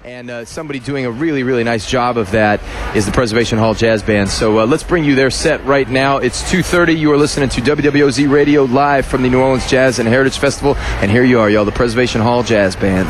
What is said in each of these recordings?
And somebody doing a really, really nice job of that is the Preservation Hall Jazz Band. So let's bring you their set right now. It's 2:30. You are listening to WWOZ Radio live from the New Orleans Jazz and Heritage Festival. And here you are, y'all, the Preservation Hall Jazz Band.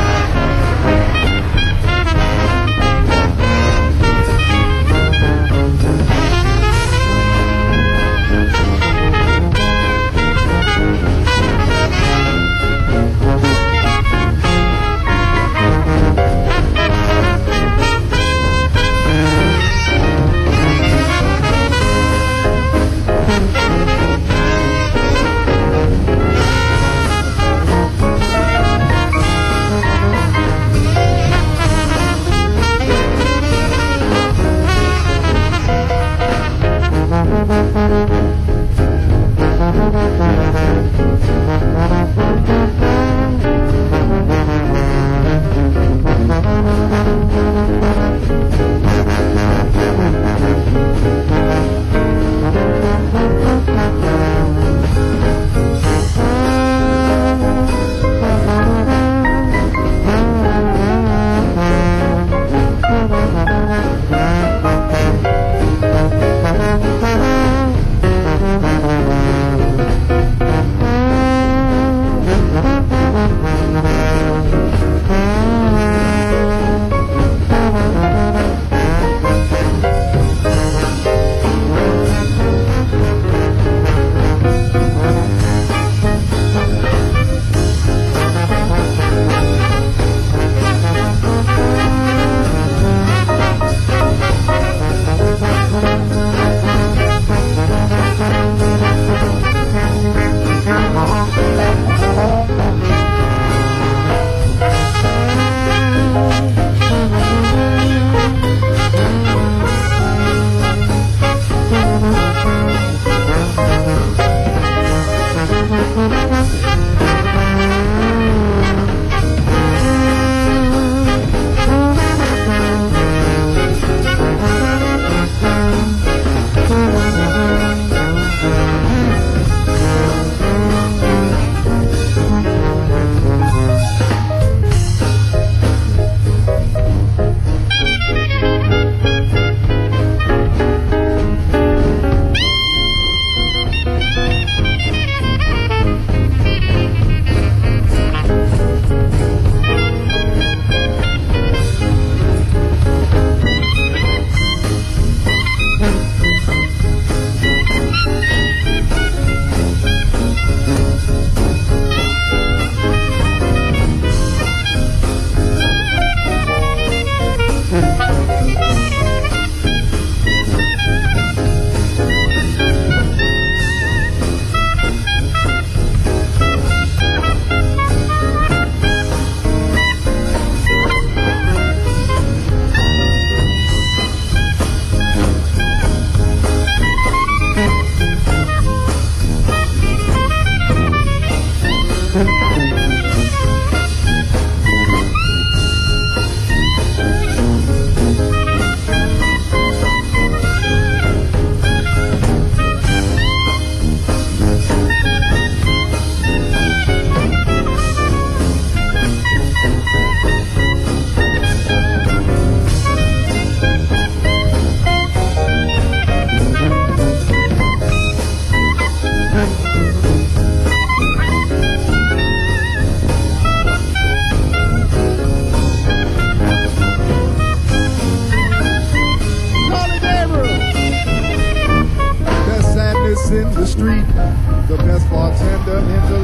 In the street, the best bartender in the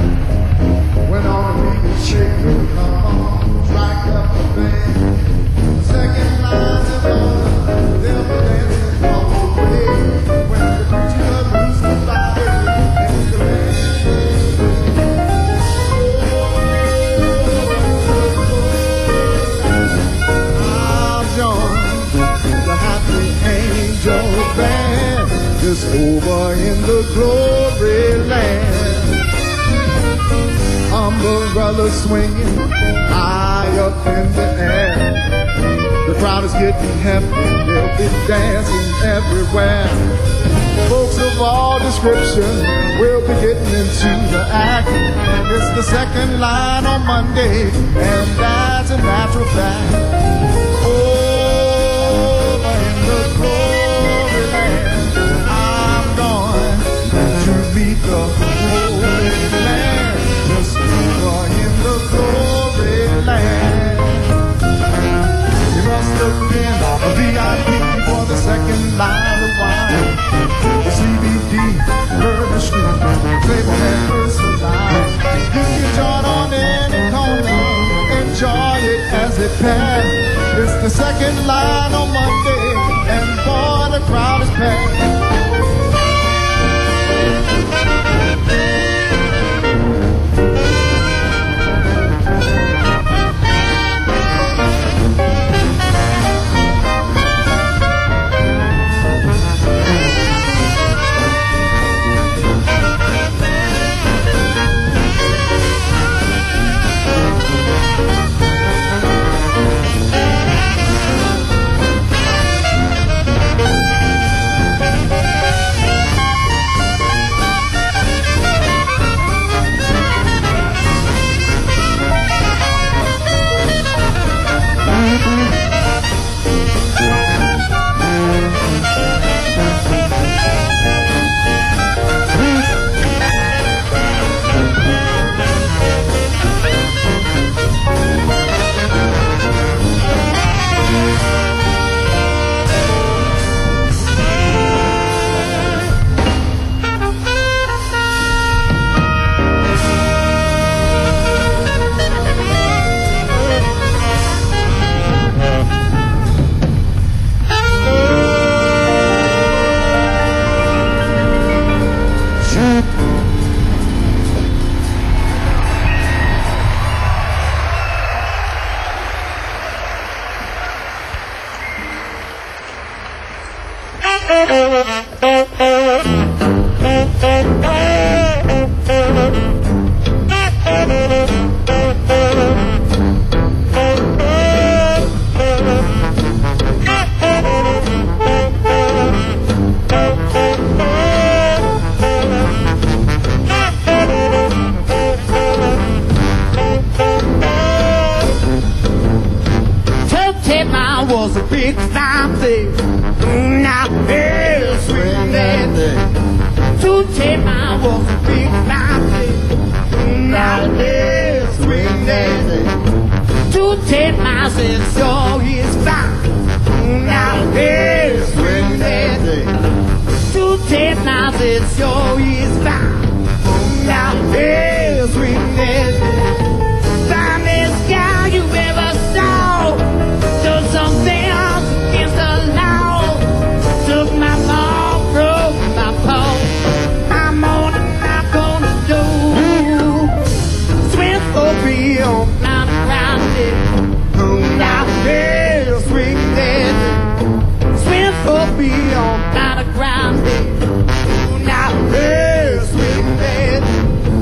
land. When all the people shake your car, strike up the band. Second line is on, they'll be dancing all the way. When the preacher moves the body in the land. I'll join the happy angel band. Just over in the glory land. Umbrellas swinging high up in the air. The crowd is getting happy, they'll be dancing everywhere. Folks of all description will be getting into the act. It's the second line on Monday, and that's a natural fact. Over in the glory land, I'm going to meet the Holy Land. Just over in the glory land. You must have been a VIP for the second line of wine. The CBD, Murder Street, table and person line. You can join on any corner, enjoy it as it passes. It's the second line on Monday, and boy, the crowd is packed. Was a big time thing. Now it's swinging. 210 miles was a big time thing. Now it's swinging. 210 miles is sure is fine. Now it's swinging. 210 miles is sure is fine. Now it's swinging. Finest guy you ever saw. Something else against the law. Took my ball, broke my paw. I'm on and knock on the door. Swim for real, not around it. Now there's swing there. Swim for real, not around it. Now there's swing there.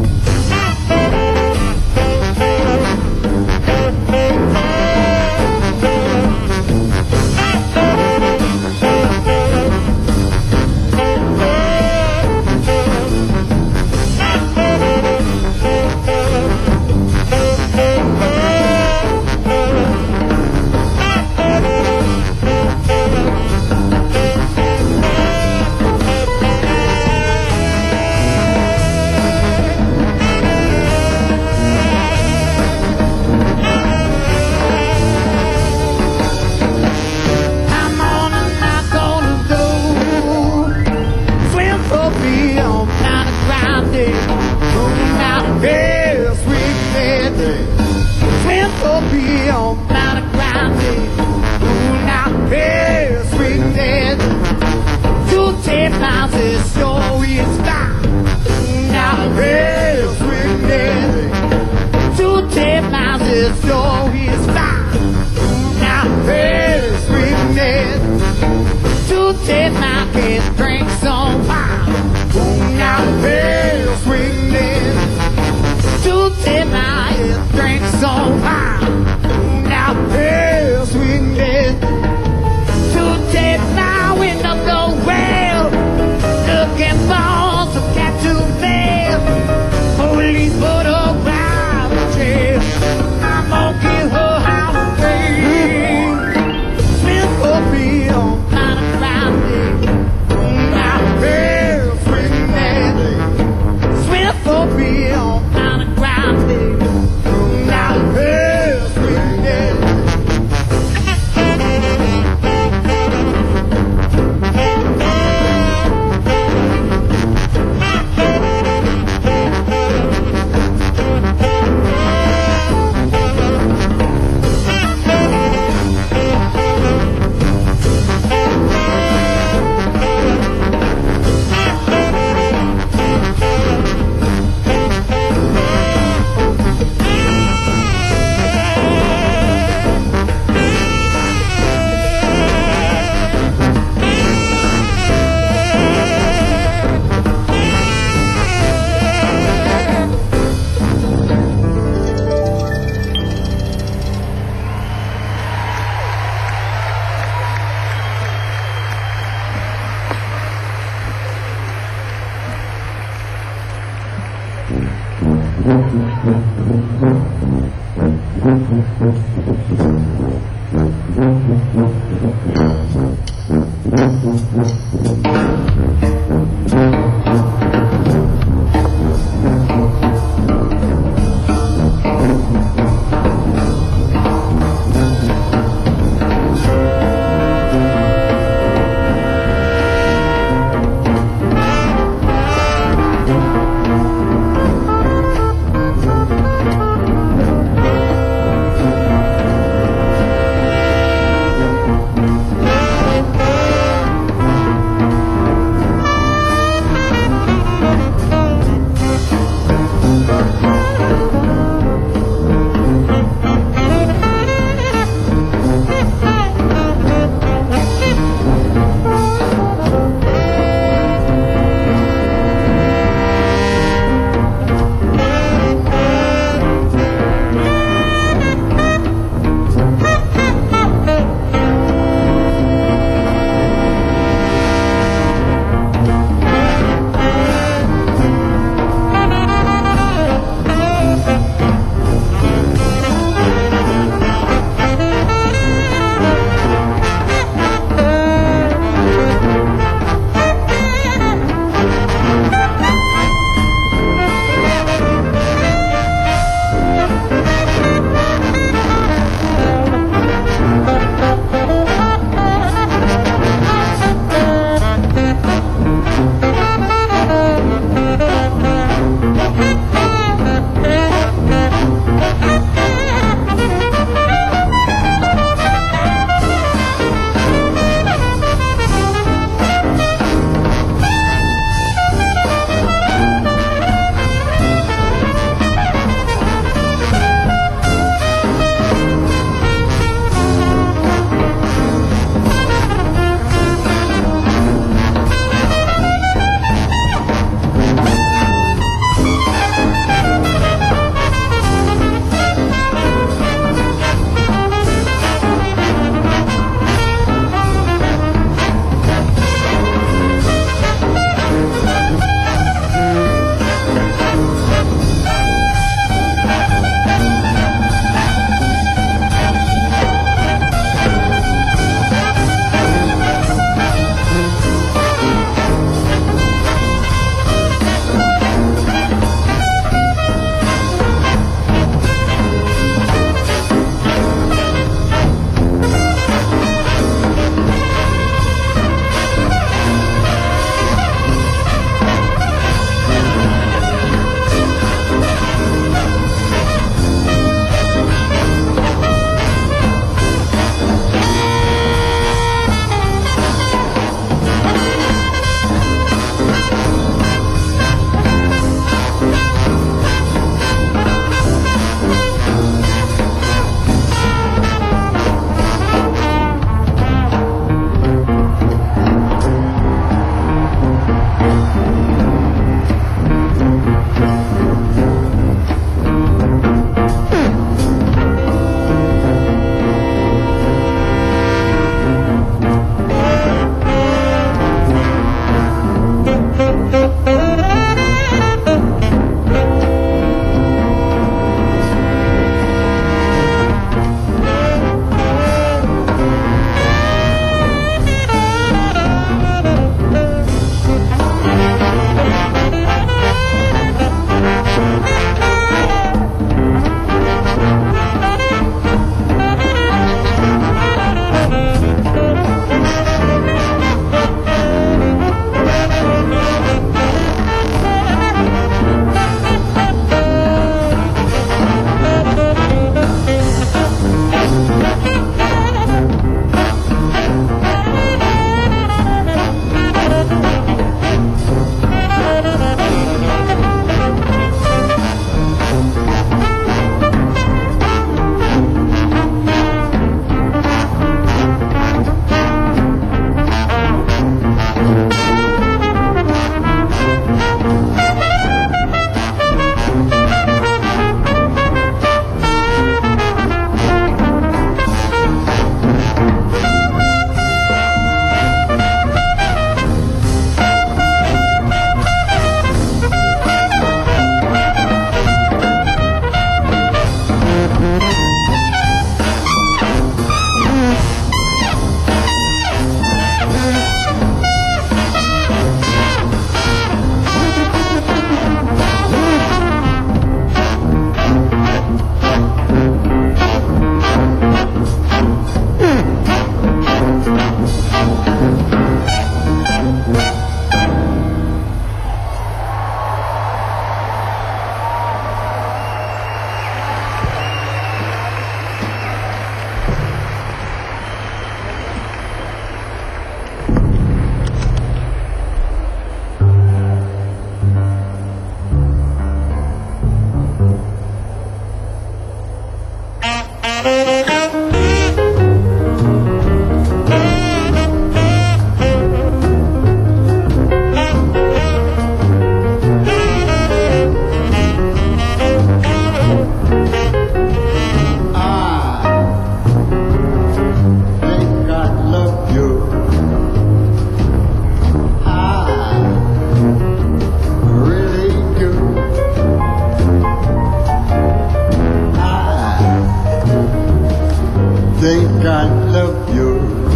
think I love you,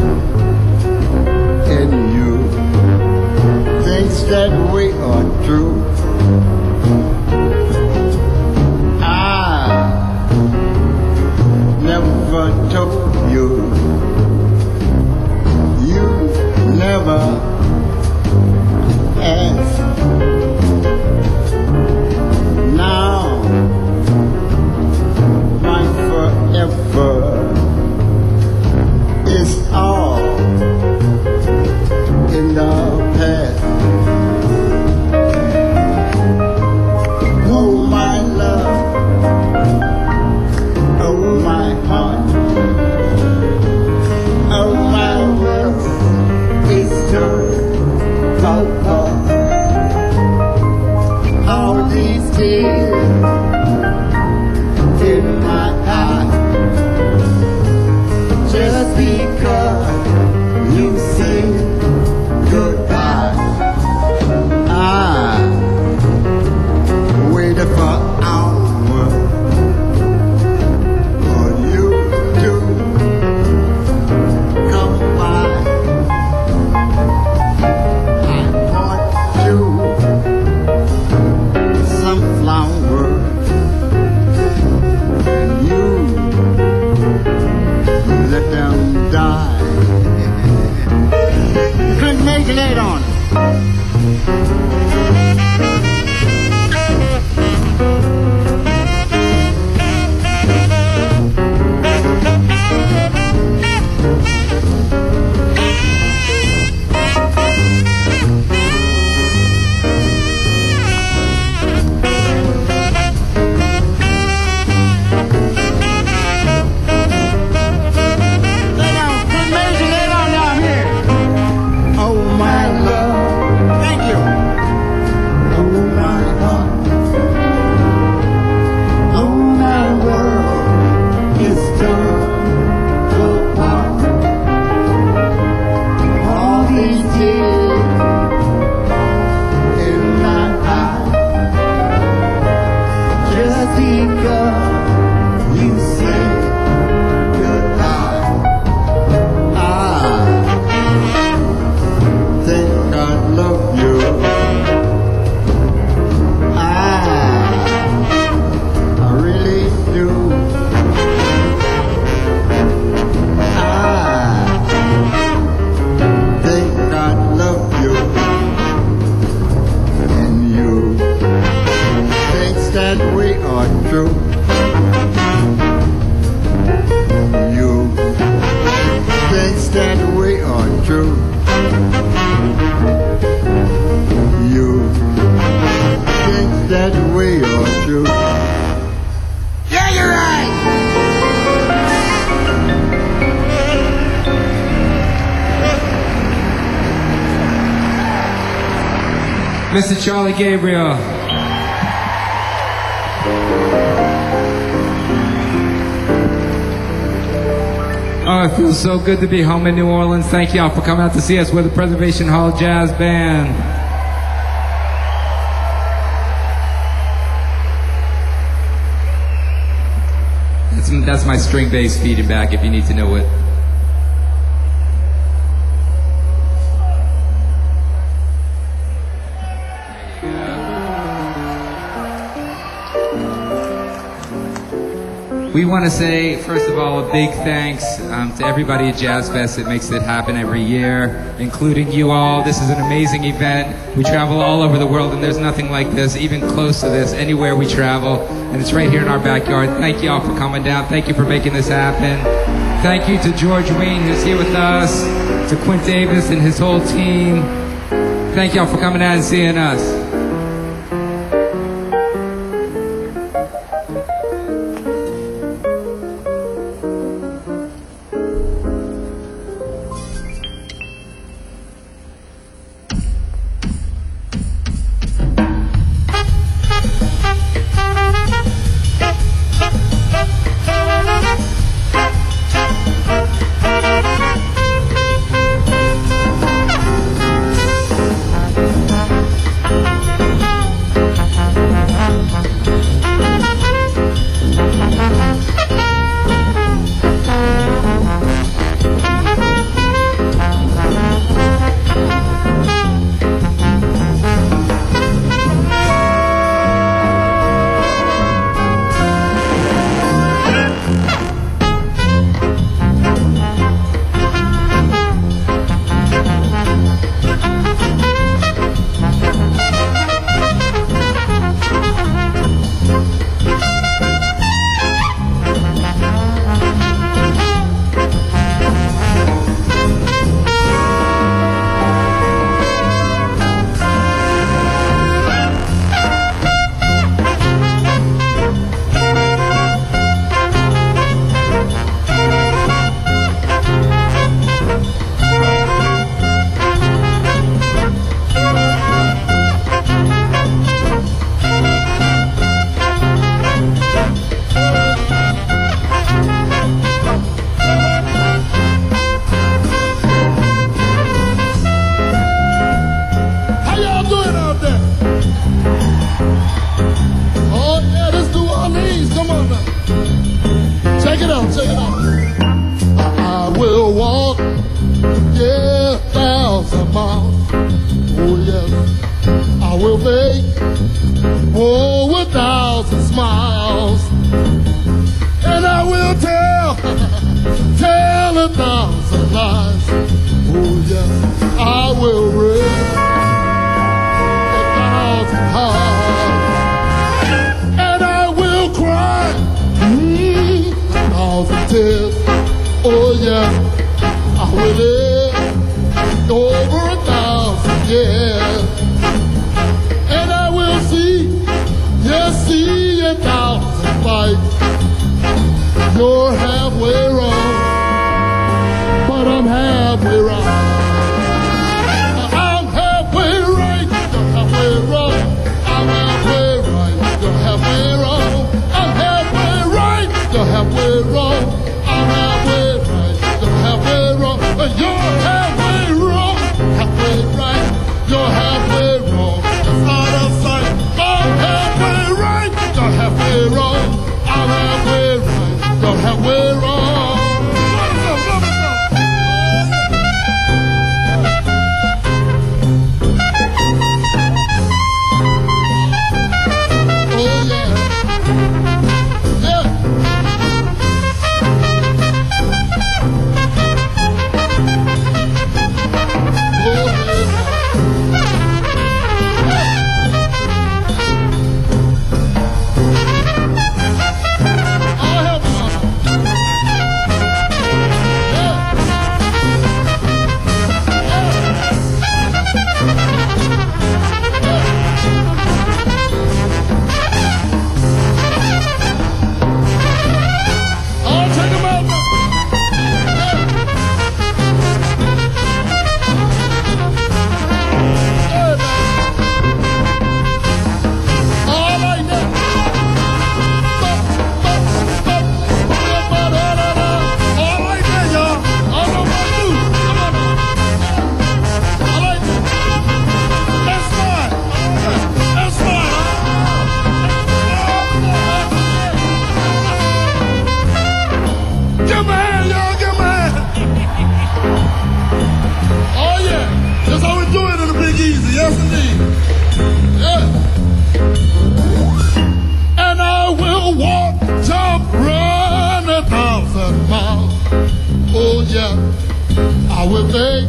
and you think that we are true. I never told you, you never asked. Now my forever is all in the past. Oh my love, oh my heart, oh my world is torn apart. All these tears in my eyes, just because you say goodbye. I waited for hours for you to come by. I bought you some flowers, and you let them die. Couldn't make it late on it. Oh my love, thank you. Oh my heart, oh my world is torn apart. All these tears in my eyes, just because you said goodbye. I think I love you. I really do. I think I love you, and you think that we are true. You think that we are true. You think that we are true. Yeah, you're right. Mr. Charlie Gabriel. Oh, it feels so good to be home in New Orleans. Thank y'all for coming out to see us. We're the Preservation Hall Jazz Band. That's my string bass feeding back if you need to know it. We want to say, first of all, a big thanks to everybody at Jazz Fest that makes it happen every year, including you all. This is an amazing event. We travel all over the world, and there's nothing like this, even close to this, anywhere we travel. And it's right here in our backyard. Thank you all for coming down. Thank you for making this happen. Thank you to George Wein, who's here with us, to Quint Davis and his whole team. Thank y'all for coming out and seeing us. will make, oh, 1,000 smiles. And I will tell 1,000 lies. Oh, yes, I will raise 1,000 hearts. And I will cry 1,000 tears. Oh, yes, I will live over 1,000 years. And I will see, yes, see 1,000 fights. You're halfway wrong, but I'm halfway right. I'm halfway right, you're halfway wrong. I'm halfway right, you're halfway wrong. I'm halfway right, you're halfway wrong. I'm halfway right, you're halfway wrong. But you're halfway wrong, halfway right. You're halfway wrong, it's out of sight. I'm halfway right, you're halfway wrong. I'm halfway right, you're halfway wrong. I will make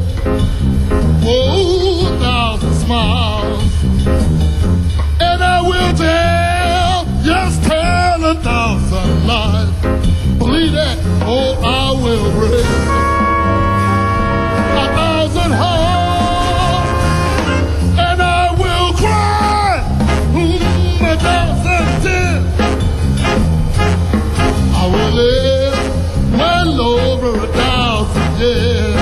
1,000 smiles, and I will tell, yes, tell 1,000 lies. Believe that, oh, I will raise 1,000 hearts, and I will cry 1,000 tears. I will live well over 1,000 years.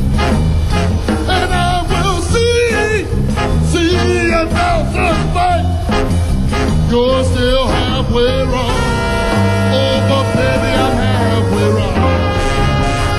You're still halfway wrong. Oh, but baby, I'm halfway wrong.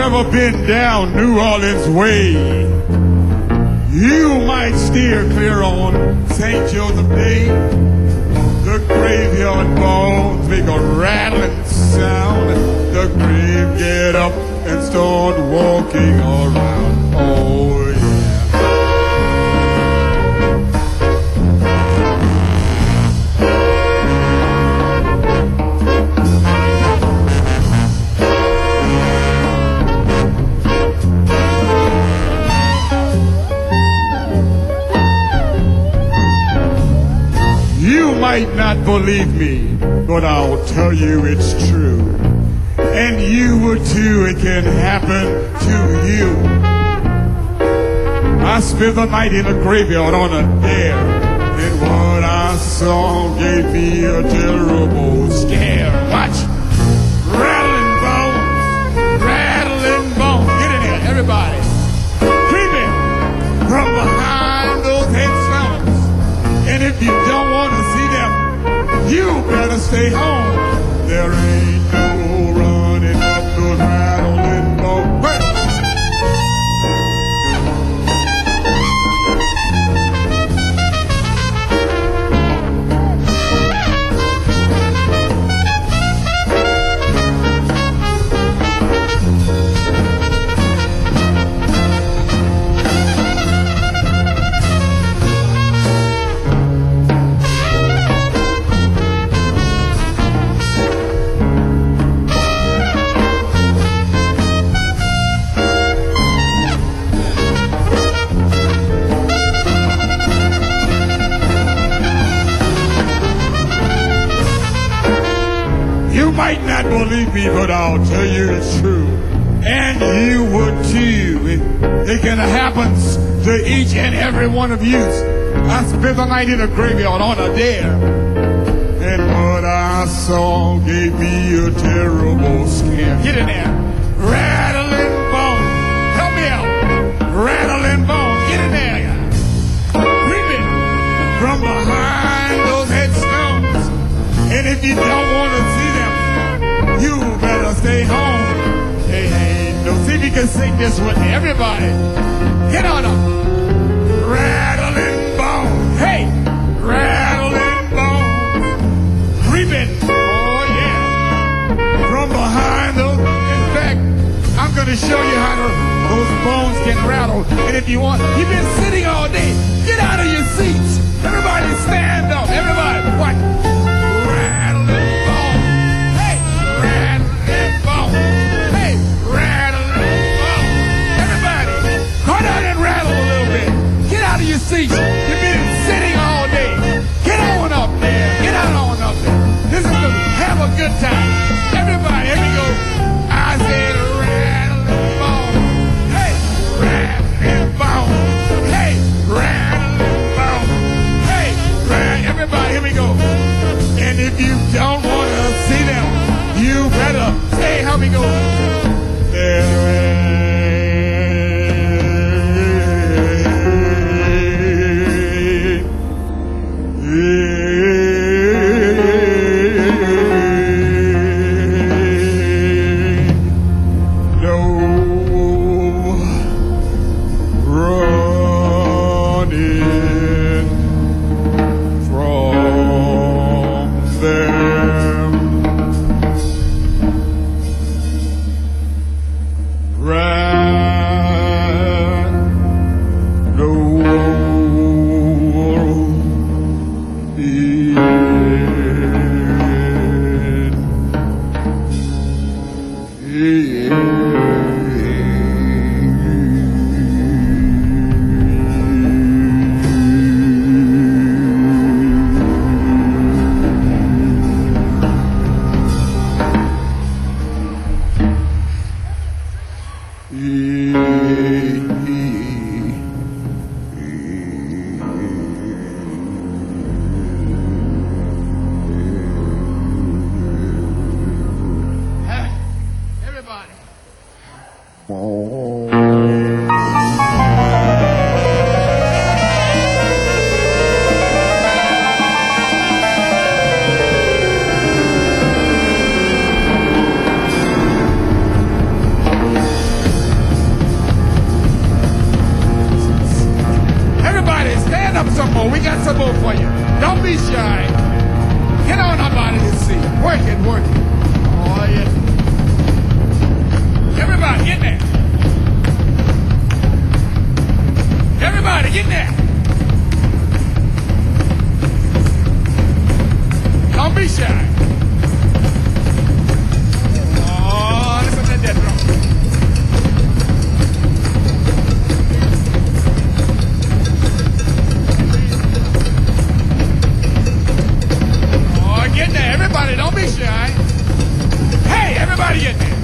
ever been down New Orleans way, you might steer clear on St. Joseph Day. The graveyard bones make a rattling sound. The grave get up and start walking around. Oh yeah. You might not believe me, but I'll tell you it's true. And you would too, it can happen to you. I spent the night in a graveyard on a dare, and what I saw gave me a terrible scare. Watch! Rattling bones, get in there, everybody. Creeping from behind those headstones. And if you don't want to see them, you better stay home. There ain't no running up those rattling bones. Hey! You might not believe me, but I'll tell you it's true. And you would too. It can happen to each and every one of you. I spent the night in a graveyard on a dare. And what I saw gave me a terrible scare. Get in there. Rattling bones. Help me out. Rattling bones. Get in there. Creeping from behind those headstones. And if you don't want to see them, you better stay home. Hey, no, see if you can sing this with me. Everybody, get on up. Rattling bones. Hey, rattling bones. Creeping. Oh, yeah. From behind those. In fact, I'm going to show you how those bones can rattle. And if you want, you've been sitting all day. Get out of your seats. Everybody stand up. Everybody, what? Rattling bones. Hey, rattling bones. Hey, rattling bones. Everybody, go down and rattle a little bit. Get out of your seats. You've been sitting all day. Get on up there. Get on up there. This is good. Have a good time. Everybody, here we go. I said rattling bones. Hey, rattling bones. Hey, rattling bones. Hey, everybody, here we go. And if you don't want to see them, you better stay. How we go? There We got some more for you. Don't be shy. Get on up out of this seat. Work it, work it. Oh, yeah. Everybody, get there. Everybody, get there. Don't be shy. Oh, listen to that drum. Oh, get there. Everybody, don't be shy. Hey, everybody get there.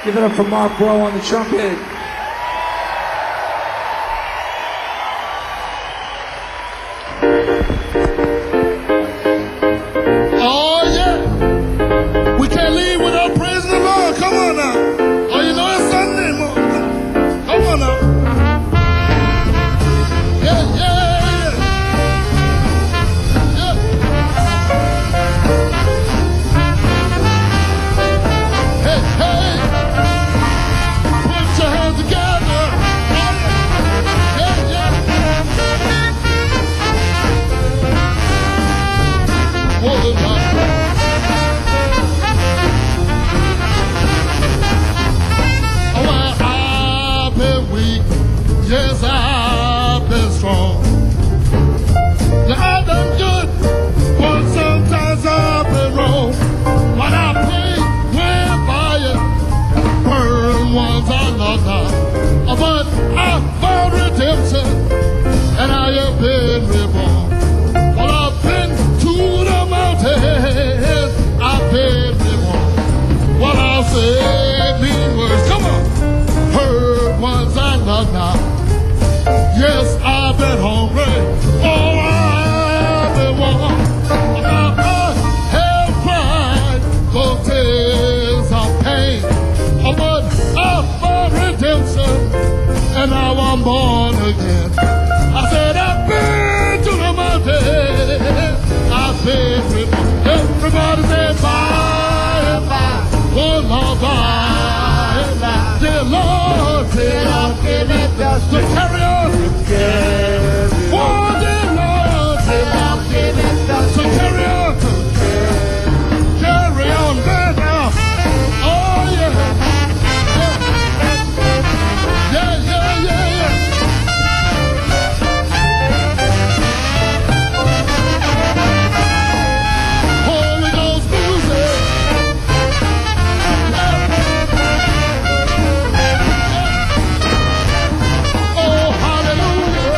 Give it up for Mark Bro on the trumpet. Oh, yeah. We can't leave without praising the Lord. Come on now. Oh, you know it's Sunday morning. Come on now. Yeah, yeah, yeah. Yeah. Hey, hey. Put your hands together. Yeah, yeah. Whoa, now. Well, I've been weak, yes, I've been strong. Now, I've done good, but sometimes I've been wrong. When I pray with fire, burn ones I love not. But I found redemption, and I have been reborn. Well, I've been to the mountains, I've been reborn. Well, I'll say mean words, come on. Heard ones I love not. Yes, I've been hungry. Oh, I've been warm. Now I have cried those tears of pain. Oh, but I found redemption, and now I'm born again. I said I've been to the mountain. I've been reborn. Everybody said bye and bye. Oh, Lord, bye and bye. Dear Lord, give it us to carry on. Oh, dear Lord, give it us to carry on. Carry on, man, now. Oh, yeah. Yeah, yeah, yeah, yeah. Holy Ghost music. Oh, hallelujah.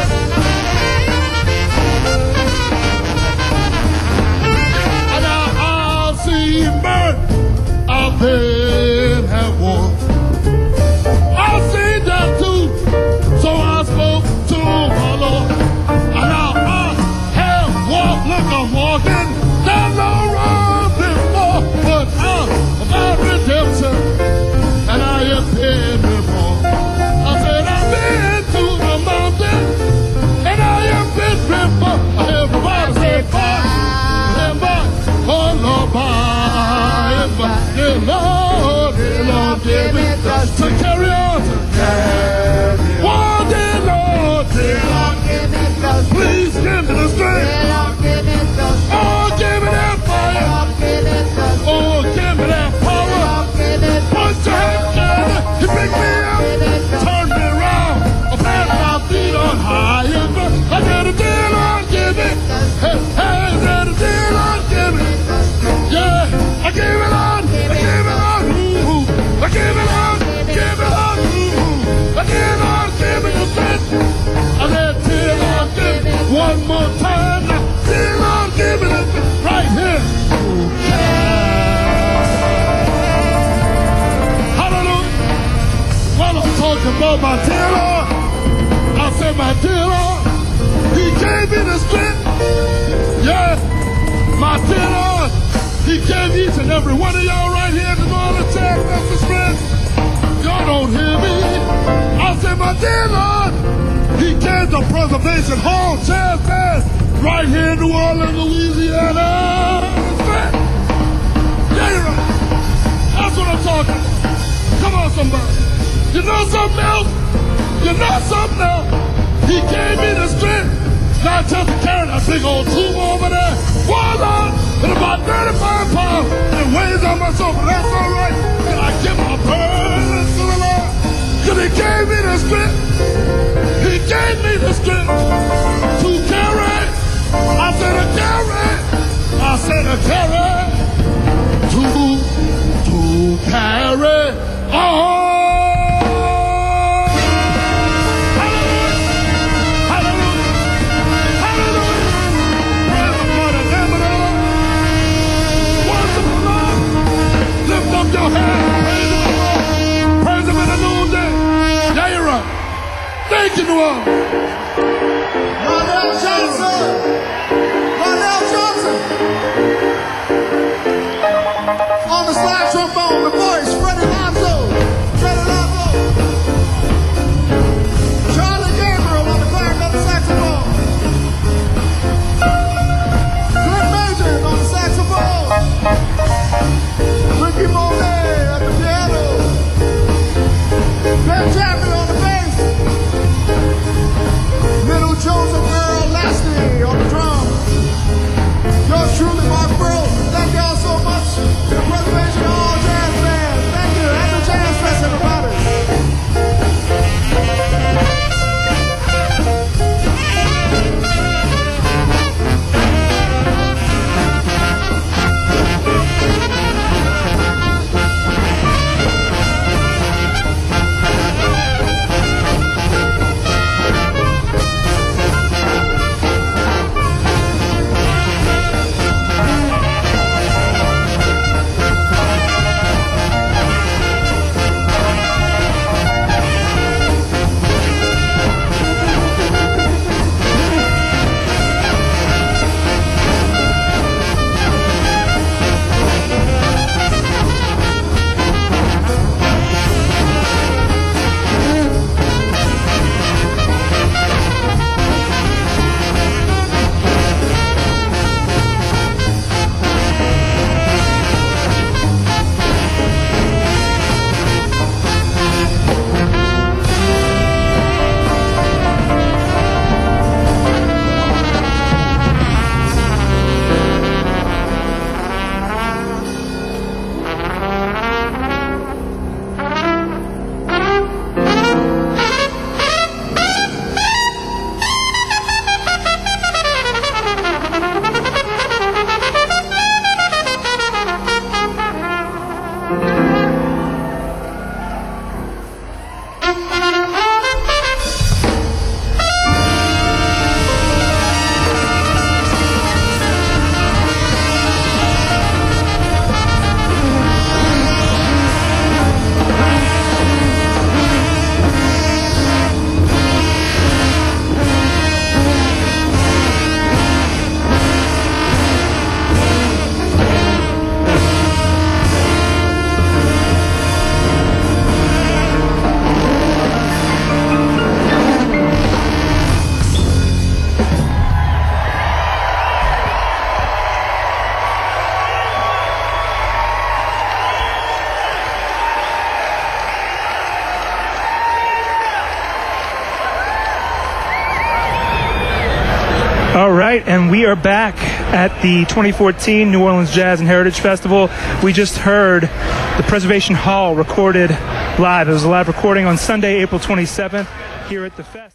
And now I'll see birth. I've been at war. I've seen that too. So I spoke to my Lord. And now I have walked like I'm walking. There's no road before. But I'm about redemption. And I have been reborn. I said I've been to the mountain. And I have been reborn. Everybody say bye. And bye. Oh Lord, bye. And bye. Dear Lord, give it us to carry on. Oh, dear Lord, please give me the strength. Oh, give me that fire. Oh, give me that power. Put your hands together. You pick me up. Turn me around. Plant my feet on high. I said, dear Lord, give it. Hey, hey, I said, dear Lord, give it. Yeah, I give it on. I give it on. Ooh, I give it on. Give it on. Ooh, I give it on. Give it the strength. I said, dear Lord, give it. One more time. Now, dear Lord, give it right here. Hallelujah. Well, I'm talking about my dear Lord. I said, my dear Lord, He gave me the strength. Yes, my dear Lord, He gave each and every one of y'all right here in the Northern Jazz the strength. Y'all don't hear me. I said, my dear Lord, He gave the Preservation Hall Jazz Band right here in New Orleans, Louisiana. Yeah, you're right. That's what I'm talking. Come on, somebody. You know something else? You know something else? He gave me the strength not just to carry that big old tube over there. One on and about 35 pounds and weighs on my shoulder. That's all right. And I give my burdens to the Lord. Because He gave me the strength. He gave me the strength to carry. I said to carry. I said to carry. To carry. Oh. Your hand, praise the Lord. came to New Orleans. Ronell Johnson. Ronell Johnson. On the slide trombone, the voice, Freddie Lonzo. Freddie Lonzo. Charlie Gabriel on the clarinet and saxophone. Glenn Major on the saxophone. Ricky Monet at the piano. Ben Chapman on the bass. Little Joseph Earl Lashley on the drums. Yours truly, Mark Burrow. Thank y'all so much. The Preservation Hall Jazz Band. Thank you. At the Jazz Fest, everybody. All right, and we are back at the 2014 New Orleans Jazz and Heritage Festival. We just heard the Preservation Hall recorded live. It was a live recording on Sunday, April 27th here at the fest.